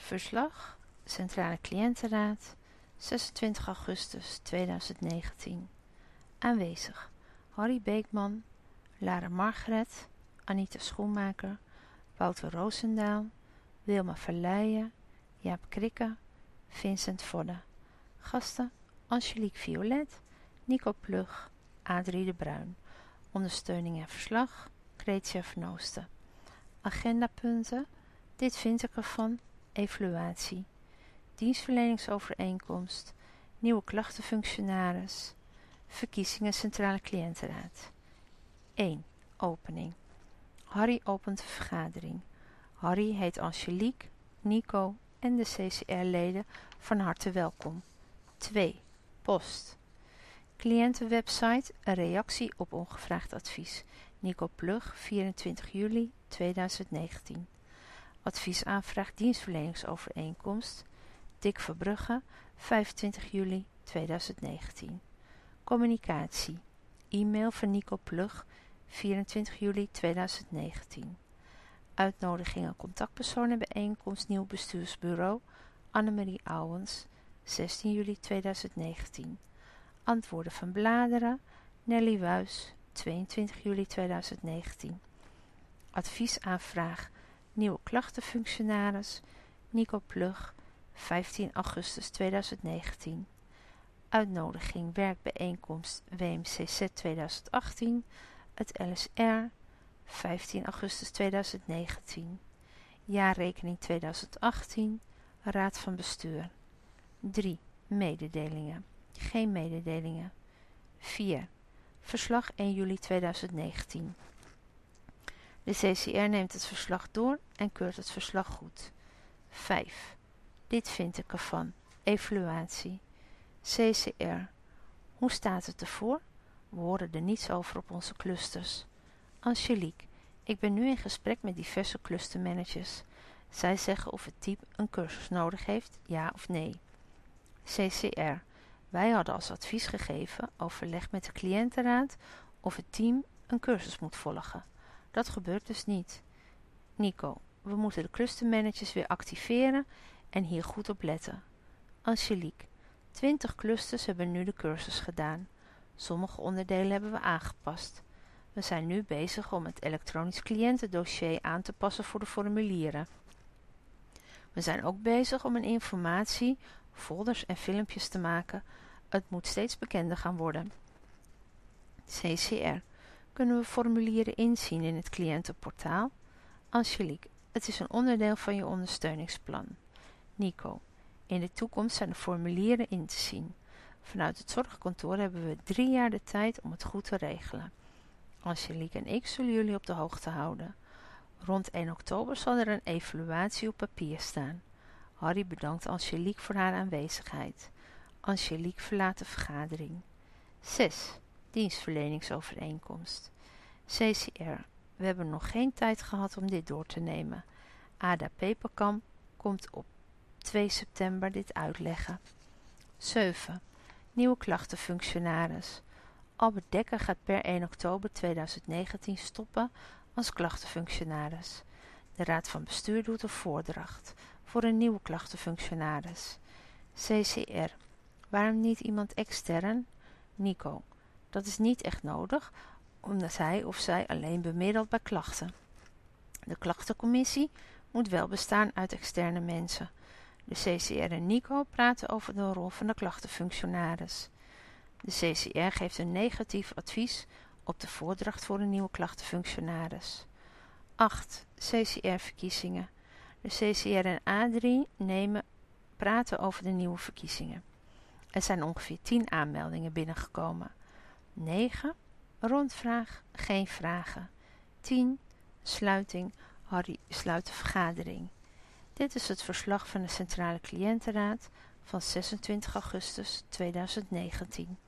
Verslag Centrale Cliëntenraad 26 augustus 2019. Aanwezig Harry Beekman, Lara Margaret, Anita Schoenmaker, Wouter Roosendaal, Wilma Verleijen, Jaap Krikke, Vincent Vodde. Gasten Angelique Violet, Nico Plug, Adrie de Bruin. Ondersteuning en verslag Gretia Vernoosten. Agendapunten. Dit vind ik ervan. Evaluatie. Dienstverleningsovereenkomst. Nieuwe klachtenfunctionaris. Verkiezingen Centrale Cliëntenraad. 1. Opening. Harry opent de vergadering. Harry heet Angelique, Nico en de CCR-leden van harte welkom. 2. Post. Cliëntenwebsite, een reactie op ongevraagd advies. Nico Plug, 24 juli 2019. Adviesaanvraag dienstverleningsovereenkomst. Dick Verbrugge, 25 juli 2019. Communicatie. E-mail van Nico Plug, 24 juli 2019. Uitnodiging aan contactpersonen bijeenkomst Nieuw Bestuursbureau Annemarie Ouwens, 16 juli 2019. Antwoorden van Bladeren Nelly Wuis, 22 juli 2019. Adviesaanvraag Nieuwe klachtenfunctionaris Nico Plug, 15 augustus 2019. Uitnodiging werkbijeenkomst WMCZ 2018, het LSR, 15 augustus 2019. Jaarrekening 2018, Raad van Bestuur. 3. Mededelingen. Geen mededelingen. 4. Verslag 1 juli 2019. De CCR neemt het verslag door en keurt het verslag goed. 5. Dit vind ik ervan. Evaluatie. CCR. Hoe staat het ervoor? We horen er niets over op onze clusters. Angelique. Ik ben nu in gesprek met diverse clustermanagers. Zij zeggen of het team een cursus nodig heeft, ja of nee. CCR. Wij hadden als advies gegeven, overleg met de cliëntenraad, of het team een cursus moet volgen. Dat gebeurt dus niet. Nico. We moeten de clustermanagers weer activeren en hier goed op letten. Angelique. 20 clusters hebben nu de cursus gedaan. Sommige onderdelen hebben we aangepast. We zijn nu bezig om het elektronisch cliëntendossier aan te passen voor de formulieren. We zijn ook bezig om een informatie, folders en filmpjes te maken. Het moet steeds bekender gaan worden. CCR. Kunnen we formulieren inzien in het cliëntenportaal? Angelique. Het is een onderdeel van je ondersteuningsplan. Nico. In de toekomst zijn de formulieren in te zien. Vanuit het zorgkantoor hebben we 3 jaar de tijd om het goed te regelen. Angelique en ik zullen jullie op de hoogte houden. Rond 1 oktober zal er een evaluatie op papier staan. Harry bedankt Angelique voor haar aanwezigheid. Angelique verlaat de vergadering. 6. Dienstverleningsovereenkomst. CCR. We hebben nog geen tijd gehad om dit door te nemen. Ada Peperkamp komt op 2 september dit uitleggen. 7. Nieuwe klachtenfunctionaris. Albert Dekker gaat per 1 oktober 2019 stoppen als klachtenfunctionaris. De Raad van Bestuur doet een voordracht voor een nieuwe klachtenfunctionaris. CCR. Waarom niet iemand extern? Nico. Dat is niet echt nodig, omdat hij of zij alleen bemiddelt bij klachten. De klachtencommissie moet wel bestaan uit externe mensen. De CCR en Nico praten over de rol van de klachtenfunctionaris. De CCR geeft een negatief advies op de voordracht voor een nieuwe klachtenfunctionaris. 8. CCR-verkiezingen. De CCR en Adrie praten over de nieuwe verkiezingen. Er zijn ongeveer 10 aanmeldingen binnengekomen. 9. Rondvraag, geen vragen. 10. Sluiting, Harry sluit de vergadering. Dit is het verslag van de Centrale Cliëntenraad van 26 augustus 2019.